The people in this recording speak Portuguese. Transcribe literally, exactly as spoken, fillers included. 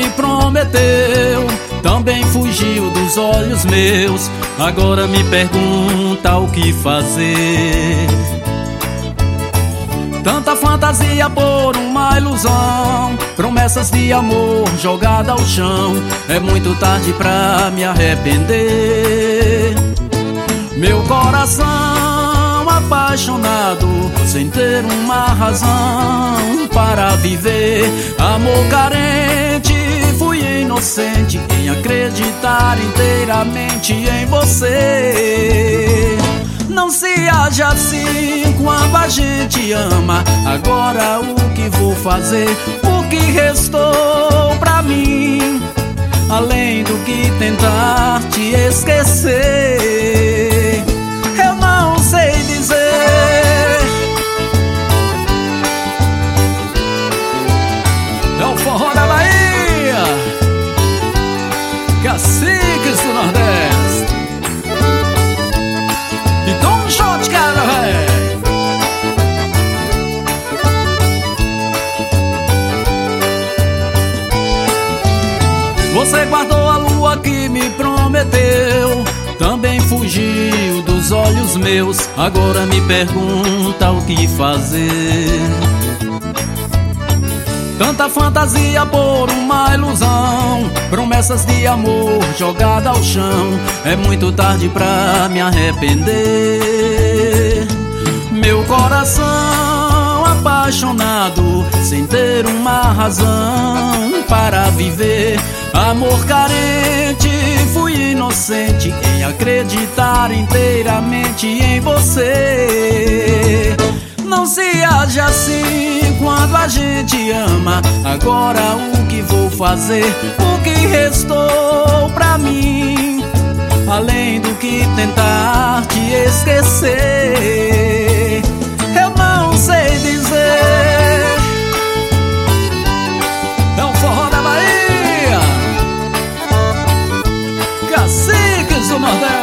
me prometeu também fugiu dos olhos meus. Agora me pergunta o que fazer. Tanta fantasia por uma ilusão, promessas de amor jogada ao chão. É muito tarde pra me arrepender. Meu coração apaixonado, sem ter uma razão para viver. Amor carente, fui inocente em acreditar inteiramente em você. Não se age assim quando a gente ama. Agora o que vou fazer? O que restou pra mim, além do que tentar te esquecer? Eu não sei dizer. É o forró da Bahia, caciques do Nordeste. E toma um shot, cara, véi. Você guardou a lua que me prometeu, também fugiu dos olhos meus. Agora me pergunta o que fazer. Tanta fantasia por uma ilusão, promessas de amor jogada ao chão. É muito tarde pra me arrepender. Meu coração apaixonado, sem ter uma razão para viver. Amor carente, fui inocente em acreditar inteiramente em você. Não se age assim quando a gente ama. Agora o que vou fazer? O que restou pra mim, além do que tentar te esquecer? Eu não sei dizer. É o forró da Bahia, caciques do Nordeste.